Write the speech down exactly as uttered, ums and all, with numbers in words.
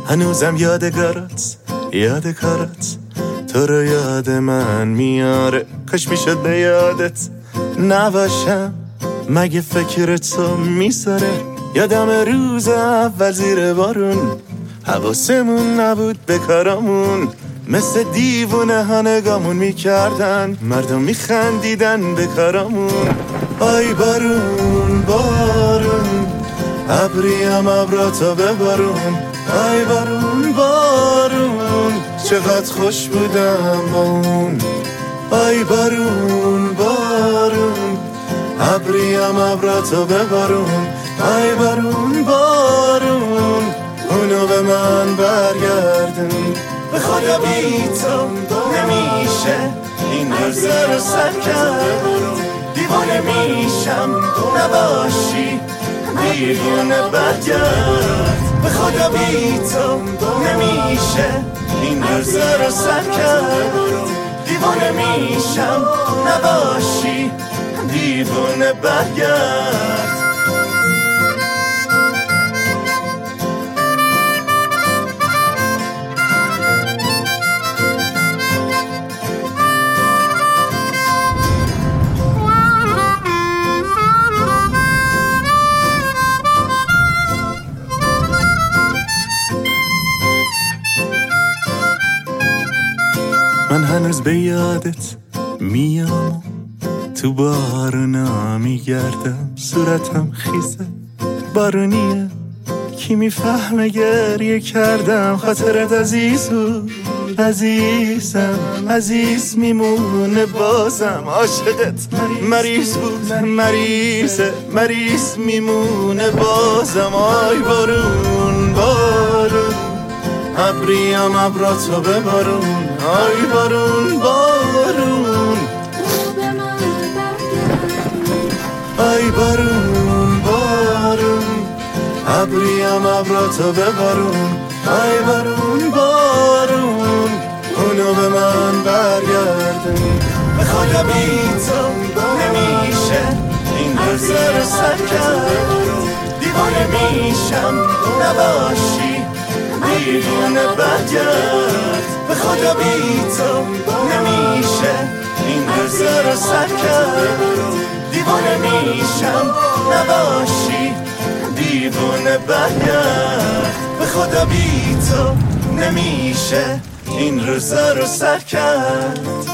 هنوزم یادگارات یادگارات تو رو یاد من میاره. کاش میشد به یادت نباشم، مگه فکر تو میساره. یادم روز اول زیر بارون حواسمون نبود به کارامون، مثل دیوونه ها نگامون میکردن، مردم میخندیدن به کارامون. آی بارون بارون ابریم ابراتو ببارون، آی بارون بارون چقدر خوش بودم با اون. آی بارون بارون ابریم ابراتو ببارون، آی بارون بارون اونو به من برگردون. به خدا بی تو نمیشه این عرضه رو سر کرد، دیوانه میشم نباشی دیوانه برگرد. به خدا بی تو نمیشه این عرضه رو سر کرد، دیوانه میشم نباشی دیوانه برگرد. من هنوز به یادت میام، تو بارونا میگردم، صورتم خیزه بارونیه، کی میفهمه گریه کردم. خاطرت عزیز بود عزیزم، عزیز میمونه بازم. عاشقت مریض بود مریضه، مریض میمونه بازم. آی بارون بارون ابریم ابراتو ببارون، آی بارون بارون آی بارون بارون ابریم ابراتو ببارون، آی بارون بارون اونو به من برگردون. به خدا بی تو نمیشه این عرضه رو سر کرد، دیوانه میشم نباشی دیوانه برگرد. به خدا بی تو نمیشه این عرضه رو سر کرد، دیوانه میشم نباشی دیوانه برگرد. به خدا بی تو نمیشه این روزا رو سر کرد.